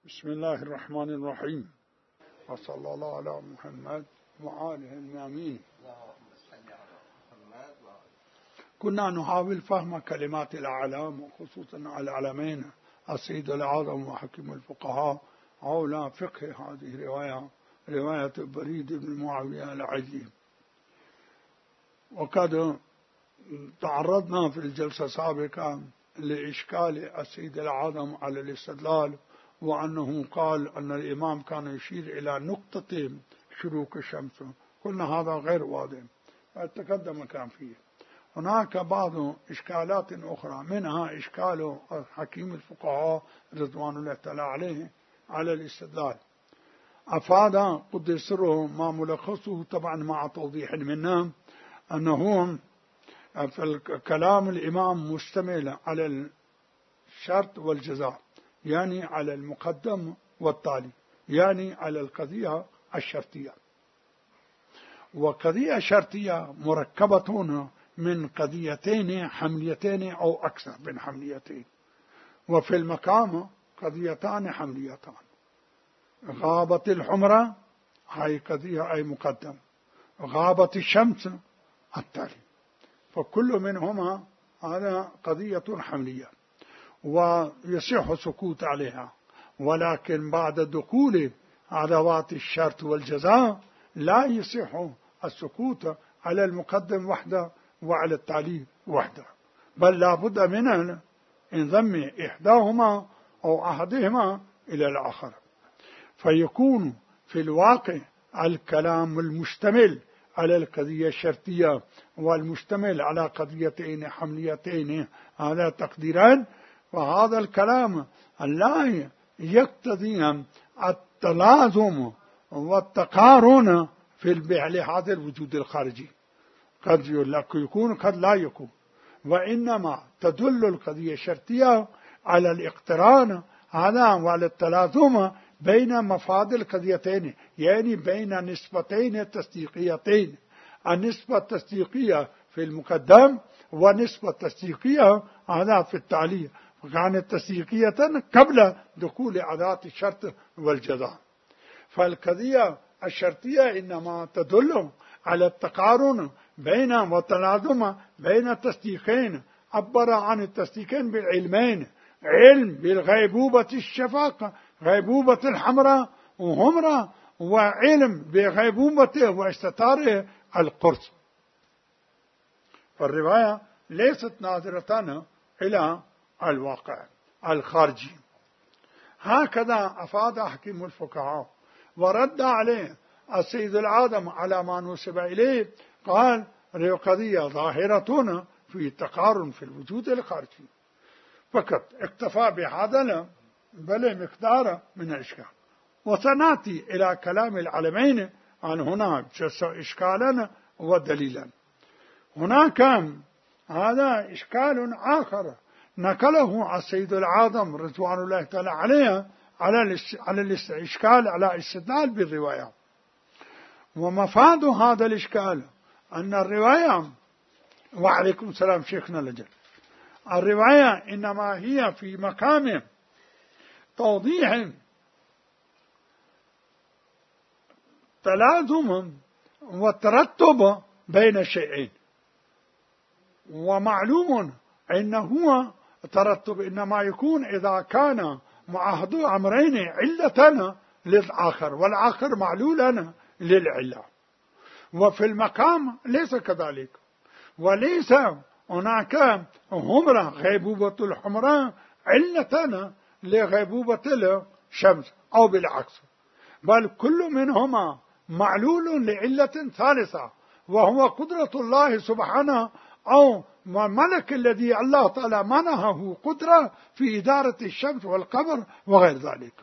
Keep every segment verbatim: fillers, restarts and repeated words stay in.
بسم الله الرحمن الرحيم، وصلى الله على محمد وآله الميامين. كنا نحاول فهم كلمات الأعلام، وخصوصا على العلمين السيد الأعظم وحكيم الفقهاء حول فقه هذه الرواية، رواية بريد بن معاوية العجيب. وقد تعرضنا في الجلسة السابقة لإشكال السيد الأعظم على الاستدلال، وأنه قال أن الإمام كان يشير إلى نقطة شروق الشمس. قلنا هذا غير واضح، تقدم كان فيه. هناك بعض إشكالات أخرى، منها إشكال حكيم الفقهاء رضوان الله تعالى عليه على الاستدلال. أفاد قدس سره ما ملخصه طبعا مع توضيح منا أنه في الكلام الإمام مشتمل على الشرط والجزاء، يعني على المقدم والتالي، يعني على القضية الشرطية. وقضية شرطية مركبة من قضيتين حمليتين أو أكثر من حمليتين. وفي المقام قضيتان حمليتان، غابت الحمرة هاي قضية أي مقدم، غابت الشمس التالي، فكل منهما هذا قضية حملية ويصح سكوت عليها. ولكن بعد دخول أدوات الشرط والجزاء لا يصح السكوت على المقدم وحده وعلى التالي وحده، بل لا بد من انضم إحداهما أو أحدهما إلى الآخر، فيكون في الواقع الكلام المشتمل على القضية الشرطية والمشتمل على قضيتين حمليتين هذا تقديران. وهذا الكلام لا يقتضي التلازم والتقارن في لهذا الوجود الخارجي، قد يكون قد لا يكون، وإنما تدل القضية الشرطية على الاقتران هذا وعلى التلازم بين مفاد القضيتين، يعني بين نسبتين تصديقيتين، النسبة التصديقية في المقدم ونسبة التصديقية هذا في التالي، وكانت تصديقية قبل دخول أداة الشرط والجزاء. فالقضية الشرطية إنما تدل على التقارن بين والتلازم بين التصديقين، عبر عن التصديقين بالعلمين، علم بالغيبوبة الشفاقة، غيبوبة الحمراء وهمرة، وعلم بغيبوبة واستتار القرص. فالرواية ليست ناظرة إلى الواقع الخارجي. هكذا أفاد حكيم الفقهاء، ورد عليه السيد الأعظم على ما نسب إليه، قال القضية ظاهرة في تقارن في الوجود الخارجي فقط، اكتفى بهذا بل مقدار من الإشكال. وسنأتي إلى كلام العلمين عن هنا إشكالا ودليلا. هناك هذا إشكال آخر نقله السيد الأعظم رضوان الله تعالى عليه على على الإشكال على الاستدلال بالرواية. ومفاد هذا الإشكال أن الرواية، وعليكم السلام شيخنا لجل، الرواية إنما هي في مقام توضيح تلازم وترتب بين الشيئين، ومعلوم أنه ترتب إنما يكون إذا كان معهد أمرين علة للآخر والآخر معلولا للعلة. وفي المقام ليس كذلك، وليس هناك همرة غيبوبة الحمراء علة لغيبوبة الشمس أو بالعكس، بل كل منهما معلول لعلة ثالثة، وهو قدرة الله سبحانه أو الملك الذي الله تعالى منحه قدرة في إدارة الشمس والقمر وغير ذلك.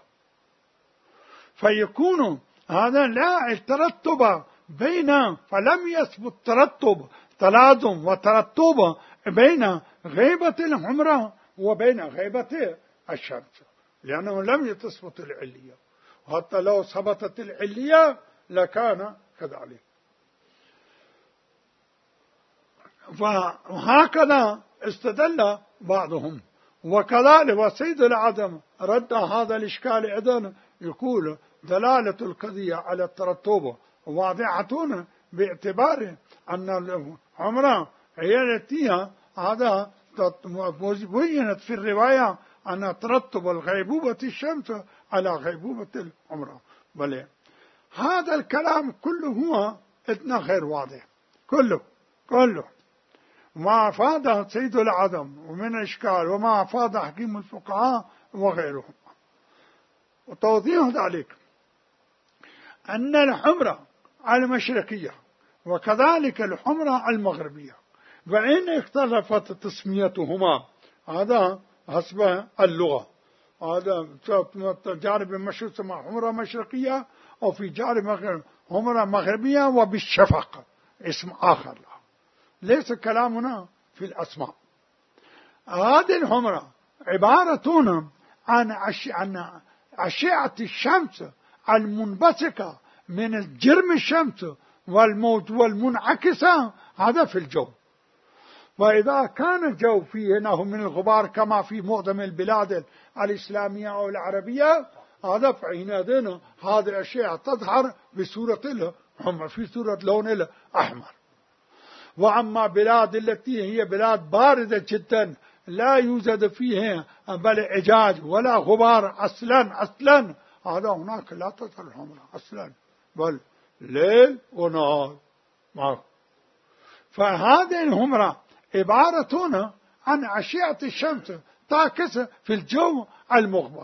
فيكون هذا لا الترتب بين، فلم يثبت ترتب تلازم وترتب بين غيبة الحمراء وبين غيبة الشمس، لأنه لم تثبت العلية، وحتى لو ثبتت العلية لكان كذلك. فهكذا استدل بعضهم، وكذلك وسيد العدم رد هذا الإشكال أيضا، يقول دلالة القضية على الترتب واضحة باعتبار أن العمرة هي التي هذا بينت في الرواية أن ترتب الغيبوبة الشمس على غيبوبة العمرة. بل هذا الكلام كله هو إثنى غير واضح، كله كله ما أفاد سيد العدم ومن إشكال وما أفاد حكيم الفقهاء وغيرهم. وتوضيح ذلك أن الحمرة المشرقية وكذلك الحمرة المغربية وإن اختلفت تسميتهما هذا حسب اللغة، هذا جانب المشرق تسمى حمرة مشرقية، أو في جانب حمرة مغربية وبالشفق اسم آخر، ليس كلامنا في الأسماء. هذه الحمرة عبارة عن عن أشعة الشمس المنبثقة من الجرم الشمس والموت والمنعكسة هذا في الجو. وإذا كان الجو فيه نوع من الغبار كما في معظم البلاد الإسلامية أو العربية، هذا فحينئذ هذه الأشياء تظهر بصورة الحمر في صورة لون الأحمر. وأما بلاد التي هي بلاد باردة جدا لا يوجد فيها بل إعجاج ولا غبار أصلا أصلا هذا هناك لا تظهر الحمر أصلا، بل ليل ونهار. فهذه الحمرة عبارة عن أشعة الشمس تعكس في الجو المغبر.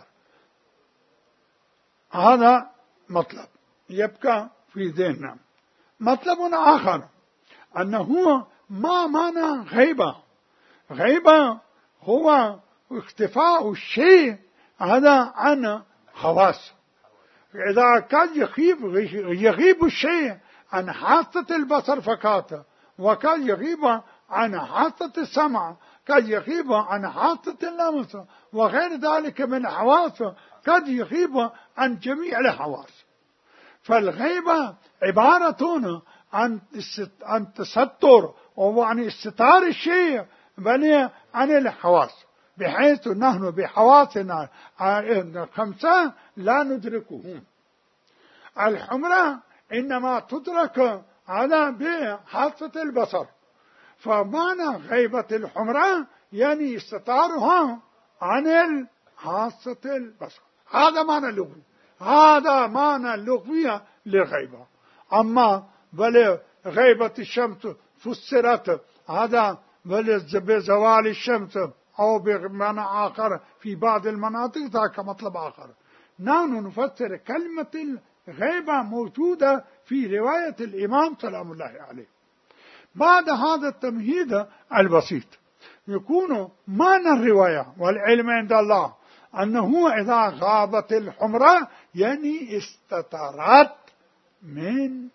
هذا مطلب يبقى في ذهننا. مطلب آخر أنه ما معنى غيبة. غيبة هو اختفاء الشيء هذا عن حواس. إذا كان يغيب يغيب الشيء عن حاسة البصر فقط، وكان يغيب عن حاسة السمع، قد يغيب عن حاسة اللمس وغير ذلك من الحواس، قد يغيب عن جميع الحواس. فالغيبة عبارة عن عن تستر وعن استتار الشيء بل عن الحواس، بحيث نحن بحواسنا خمسة لا ندركهم. الحمرة إنما تدرك على بحاسة البصر. فمعنى غيبة الحمرة يعني استتارها عن حاسة البصر، هذا معنى اللغوي، هذا معنى اللغوي للغيبة. أما بل غيبة الشمس فسرت هذا بل بزوال الشمس أو بمعنى آخر في بعض المناطق، ذاك مطلب آخر. نحن نفسر كلمة الغيبة موجودة في رواية الإمام سلام الله عليه. بعد هذا التمهيد البسيط يكون معنى الرواية والعلم عند الله أنه إذا غابت الحمرة يعني استترت من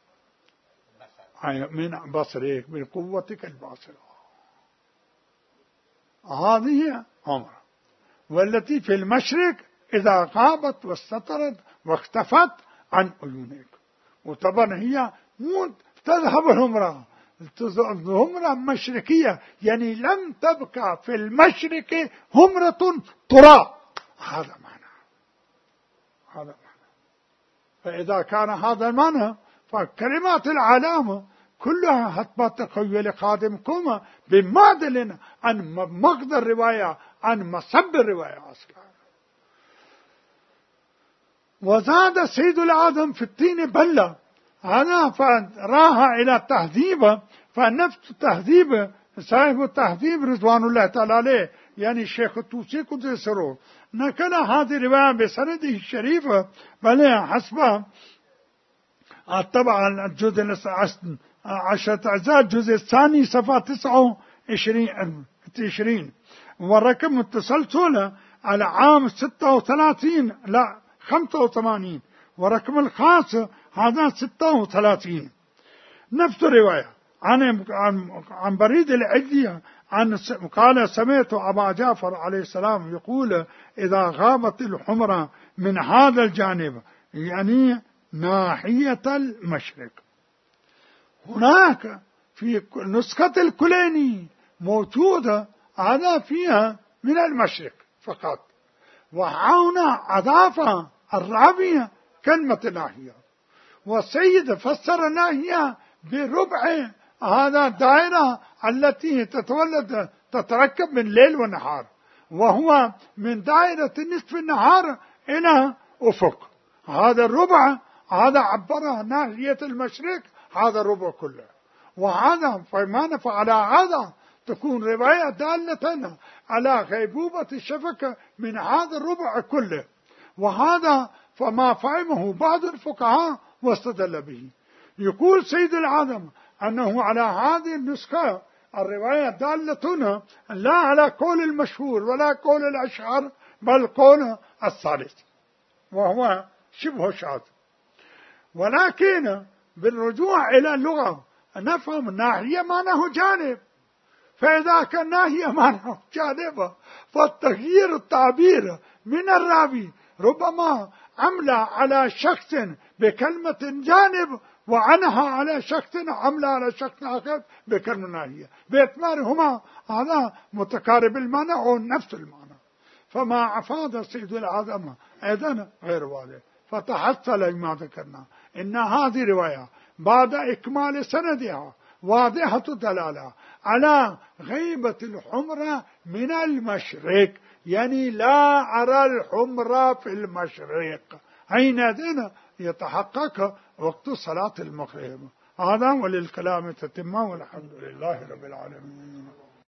من بصرك، من قوتك الباصرة. هذه حمرة. والتي في المشرق إذا غابت واستترت واختفت عن عيونك. وطبعا هي مو تذهب الحمرة، همرة مشرقية يعني لم تبقى في المشرق همرة ترى. هذا معنى هذا معنى فإذا كان هذا المعنى فكلمات العلامة كلها هتبقى تخيل خادمكم بمعدل عن مقدر الرواية عن مصب الرواية أصلا. وزاد سيد العدم في التين بلة هذا فراها إلى تهذيب، فنفس تهذيب صاحب التهذيب رضوان الله تعالى عليه يعني الشيخ الطوسي قدس سره نقل هذه الرواية بسنده الشريف بل حسب طبعا الجزء عشرة أجزاء الجزء الثاني صفحة تسعة وعشرين ورقم التسلسل على عام ستة وثلاثين لا خمسة وثمانين ورقم الخاص هذا ستة وثلاثين. نفس الرواية عن عن بريد العدي عن قال سمعت أبا جعفر عليه السلام يقول إذا غابت الحمرة من هذا الجانب يعني ناحية المشرق. هناك في نسخة الكليني موجودة هذا فيها من المشرق، فقط. وهنا أضاف الرابع كلمة ناهية، والسيد فسر ناهية بربع هذا الدائرة التي تتولد تتركب من ليل ونهار، وهو من دائرة نصف النهار إلى أفق. هذا الربع هذا عبره ناحية المشرق، هذا الربع كله. وهذا فما نفعل هذا تكون رواية دالة على غيبوبة الشفقة من هذا الربع كله. وهذا فما فهمه بعض الفقهاء واستدل به. يقول سيد العالم أنه على هذه النسخة الرواية دالة لا على قول المشهور ولا قول الأشهر، بل قول الثالث وهو شبه شاذ. ولكن بالرجوع إلى اللغة نفهم الناهية معناه جانب، فإذا كان ناهية معناه جانب فالتغيير التعبير من الراوي ربما عمل على شخص بكلمة جانب وعنها على شخص عمل على شخص آخر بكلمة ناهية، باعتبارهما هذا متقارب المعنى أو نفس المعنى. فما أفاد سيد العظمة أيضا غير واضح. فتحصل ما ذكرنا إن هذه رواية بعد إكمال سندها واضحة الدلالة على غيبة الحمرة من المشرق، يعني لا أرى الحمرة في المشرق، حينئذ يتحقق وقت صلاة المغرب. هذا وللكلام تتمة، والحمد لله رب العالمين.